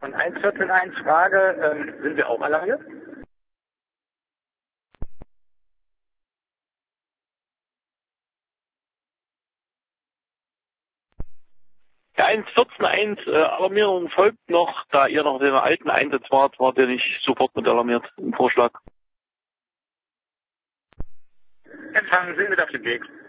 Und 1.14.1 Frage, sind wir auch alarmiert? Der 1.14.1 Alarmierung folgt noch, da ihr noch in der alten Einsatz wart ihr nicht sofort mit alarmiert im Vorschlag. Empfangen, sind wir auf dem Weg.